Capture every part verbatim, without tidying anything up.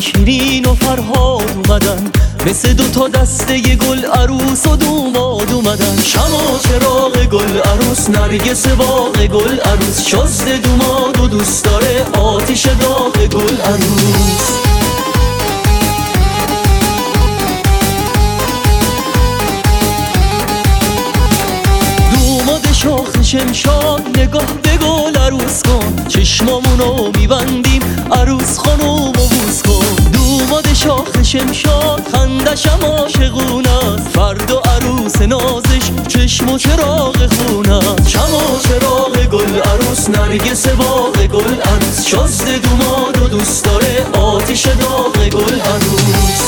شیرین و فرهاد اومدن، مثل دو تا دسته گل عروس و دوماد اومدن. شمع چراغ گل عروس، نرگس باغ گل عروس، شست دوماد و دوست داره آتیش داغ گل عروس. دوماد شاخ شمشاد، نگاه به گل عروس کن، چشمامونو میبندیم عروس خانومو بوس کن. دوماد شاخ شمشاد، خندشم عاشقونه، فردا عروس نازش چشم و چراغ خونه. شمع چراغ گل عروس، نرگس باغ گل عروس، شست دوماد و دوست داره آتیش داغ گل عروس.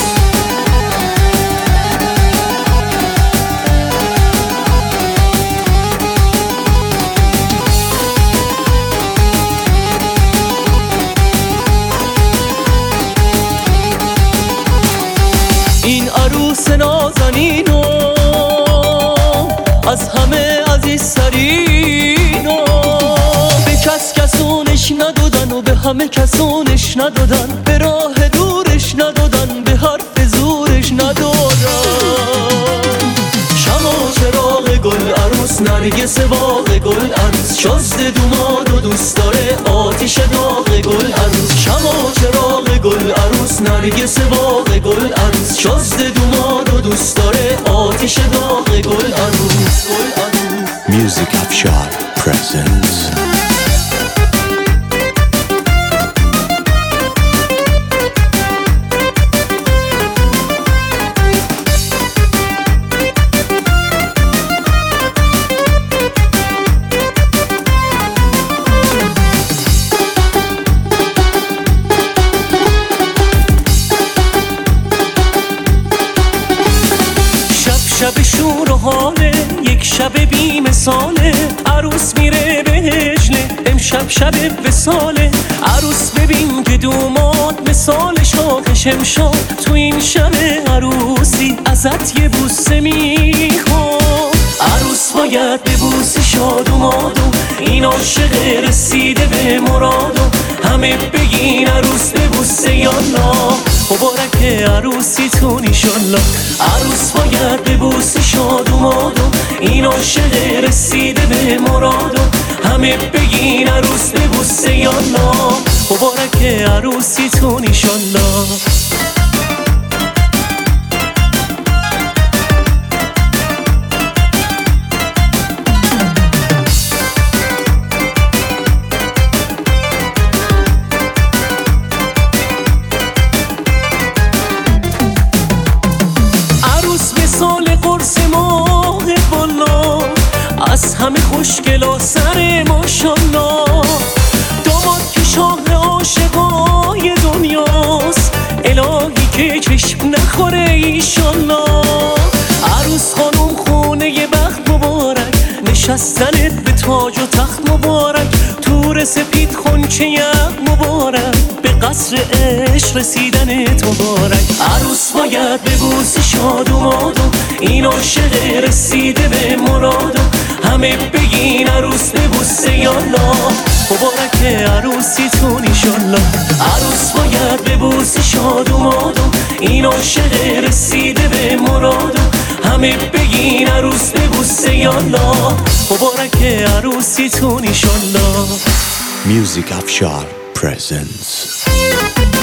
این عروس نازنینو از همه عزیزترینو، به کس کسونش ندادن و به همه کسونش ندادن، به راه دورش ندادن، به حرف زورش ندادن. شمع چراغ گل عروس، نرگس باغ گل عروس، شست دوماد و دوست داره آتیش داغ گل عروس. شمع چراغ گل عروس، نرگس باغ گل عروس، شست دوماد و دوست داره آتیش داغ گل عروس. Music Afshar presents شب شور و حاله، یک شب بی مثاله، عروس میره به هجله، امشب شب وصاله. عروس ببین که دوماد مثال شاخ شمشاد، تو این شب عروسی ازت یه بوسه میخواد. عروس باید ببوسه شادومادو، این عاشق رسیده به مرادو، همه بگین عروس ببوسه یالا، مبارک عروسیتون ایشالله. عروس باید ببوسه شادومادو، این عاشق رسیده به مرادو، همه بگین عروس ببوسه یالا، مبارک عروسیتون ایشالله. مثال قرص ماه بالا، از همه خوشگلا سر ماشالله. داماد که شاه عاشقای دنیاست، الهی که چشم نخوره ایشالله. عروس خانوم خونه بخت مبارک، نشستنت به تاج و تخت مبارک، تور سپید خونچه یخ مبارک، به قصر عشق رسیدنت مبارک. عروس باید ببوسه شادومادو، این عاشق رسیده به مرادو، همه بگین عروس ببوسه یالا، مبارک عروسیتون ایشالله. عروس باید ببوسه شادومادو، این عاشق رسیده به مرادو، همه بگین عروس ببوسه یالا، مبارک عروسیتون ایشالله. Music Afshar presents